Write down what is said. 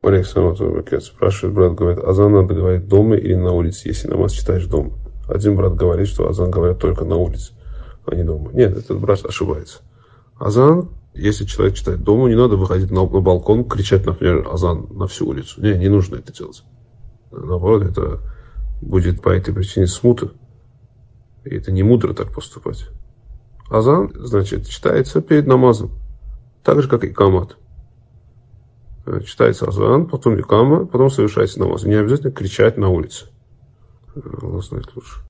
Спрашивает брат, говорит, азан надо говорить дома или на улице, если намаз читаешь дома. Один брат говорит, что азан говорят только на улице, а не дома. Нет, этот брат ошибается. Азан, если человек читает дома, не надо выходить на балкон, кричать, например, азан на всю улицу. Не нужно это делать. Наоборот, это будет по этой причине смута. И это не мудро так поступать. Азан, значит, читается перед намазом. Так же, как и икамат. Читается азан, потом икама, потом совершается намаз. Не обязательно кричать на улице. Аллах знает лучше.